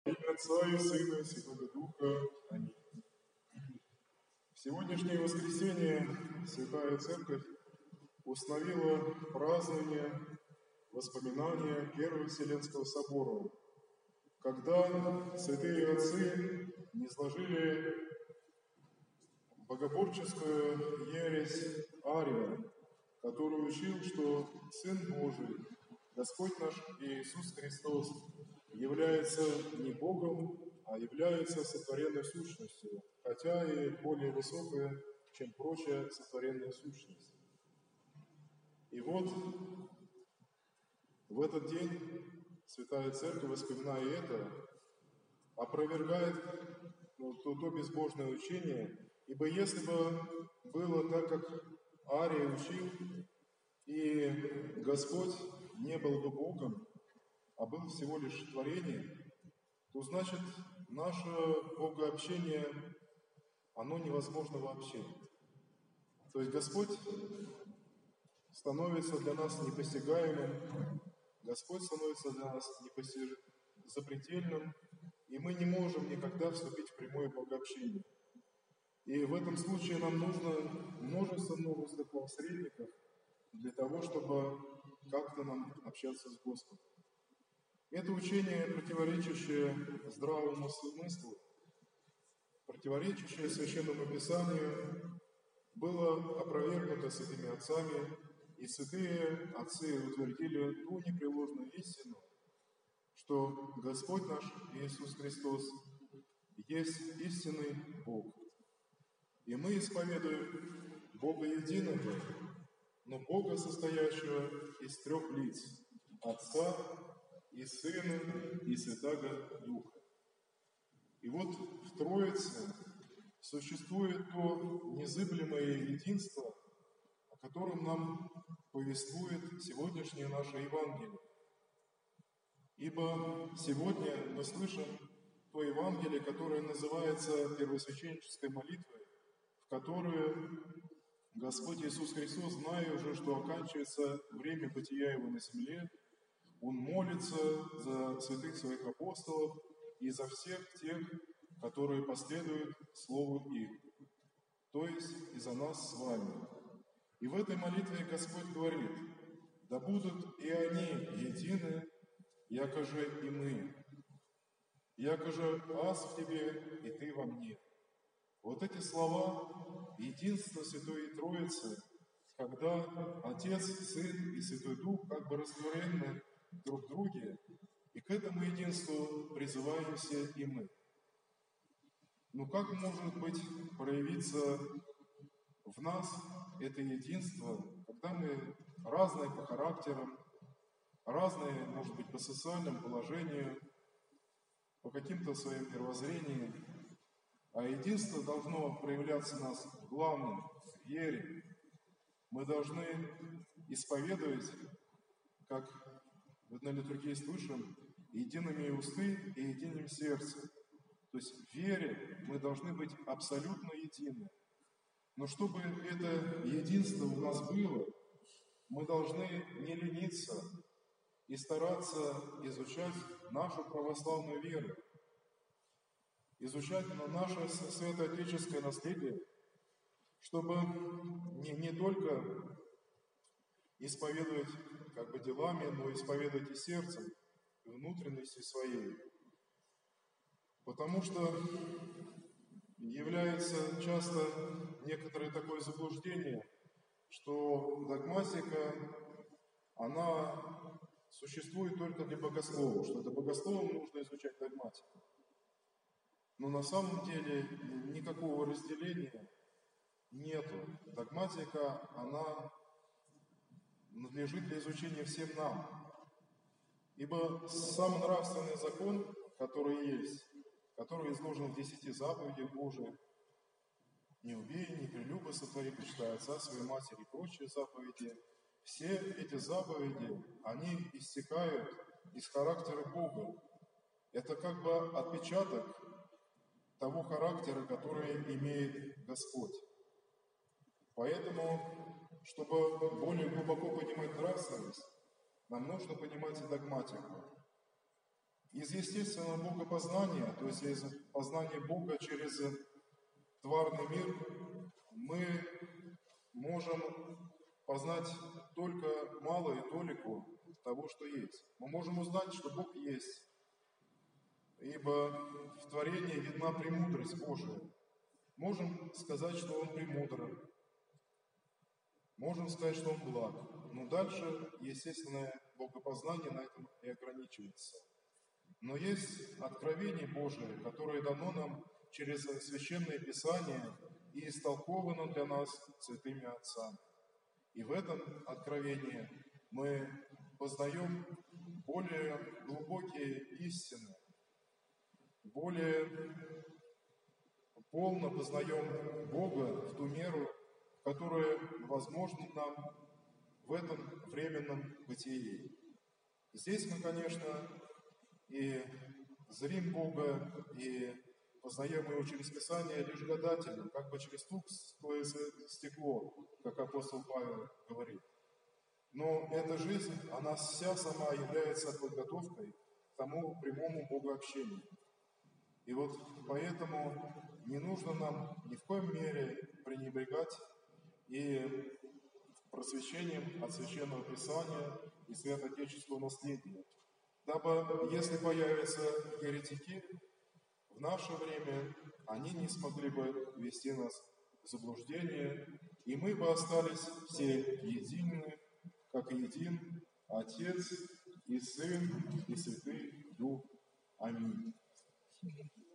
имя Отца и Сына и Святого Духа. Аминь. В сегодняшнее воскресенье Святая Церковь установила празднование воспоминания Первого Вселенского собора, когда святые отцы низложили богоборческую ересь Ария, который учил, что Сын Божий, Господь наш Иисус Христос, является не Богом, а является сотворенной сущностью, хотя и более высокая, чем прочая сотворенная сущность. И вот в этот день Святая Церковь, вспоминая это, опровергает то безбожное учение, ибо если бы было так, как Арий учил, и Господь не был бы Богом, а был всего лишь творением, то значит наше богообщение, оно невозможно вообще. То есть Господь становится для нас непостигаемым, Господь становится для нас запредельным, и мы не можем никогда вступить в прямое богообщение. И в этом случае нам нужно множество посредников для того, чтобы как-то нам общаться с Господом. Это учение, противоречащее здравому смыслу, противоречащее Священному Писанию, было опровергнуто святыми отцами, и святые отцы утвердили ту непреложную истину, что Господь наш Иисус Христос есть истинный Бог. И мы исповедуем Бога единого, но Бога, состоящего из трех лиц – Отца и Сына и Святаго Духа. И вот в Троице существует то незыблемое единство, о котором нам повествует сегодняшнее наше Евангелие. Ибо сегодня мы слышим то Евангелие, которое называется первосвященнической молитвой, в которую Господь Иисус Христос, зная уже, что оканчивается время бытия Его на земле, Он молится за святых Своих апостолов и за всех тех, которые последуют Слову их, то есть и за нас с вами. И в этой молитве Господь говорит: «Да будут и они едины, яко же и мы, яко же Аз в тебе, и ты во мне». Вот эти слова единства Святой Троицы, когда Отец, Сын и Святой Дух как бы растворенны друг в друге, и к этому единству призываемся и мы. Но как может быть проявиться в нас это единство, когда мы разные по характерам, разные, может быть, по социальному положению, по каким-то своим мировоззрениям, а единство должно проявляться в нас в главном – в вере. Мы должны исповедовать, как вот на литургии слышим, едиными усты и единым сердцем. То есть в вере мы должны быть абсолютно едины. Но чтобы это единство у нас было, мы должны не лениться и стараться изучать нашу православную веру, изучать наше святоотеческое наследие, чтобы не только исповедовать как бы делами, но исповедовать и сердцем, и внутренностью своей. Потому что является часто некоторое такое заблуждение, что догматика, она существует только для богословов, что это богословам нужно изучать догматику. Но на самом деле никакого разделения нету. Догматика, она надлежит для изучения всем нам. Ибо сам нравственный закон, который есть, который изложен в 10 заповедях Божиих, не убей, не прелюбо сотвори, почитай отца своей матери и прочие заповеди, все эти заповеди, они истекают из характера Бога. Это как бы отпечаток того характера, который имеет Господь. Поэтому, чтобы более глубоко понимать нравственность, нам нужно понимать и догматику. Из естественного богопознания, то есть из познания Бога через тварный мир, мы можем познать только малую толику того, что есть. Мы можем узнать, что Бог есть, ибо в творении видна премудрость Божия. Можем сказать, что Он премудр, можем сказать, что Он благ, но дальше естественное богопознание на этом и ограничивается. Но есть откровение Божие, которое дано нам через Священное Писание и истолковано для нас святыми отцами. И в этом откровении мы познаем более глубокие истины, более полно познаем Бога в ту меру, которая возможна нам в этом временном бытии. Здесь мы, конечно, и зрим Бога, и познаем Его через Писание лишь гадательно, как бы через тусклое стекло, как апостол Павел говорит. Но эта жизнь, она вся сама является подготовкой к тому прямому богообщению. И вот поэтому не нужно нам ни в коем мере пренебрегать и просвещением от Священного Писания и святоотеческого наследия. Дабы, если появятся еретики, в наше время они не смогли бы ввести нас в заблуждение, и мы бы остались все едины, как един Отец и Сын и Святый Дух. Аминь.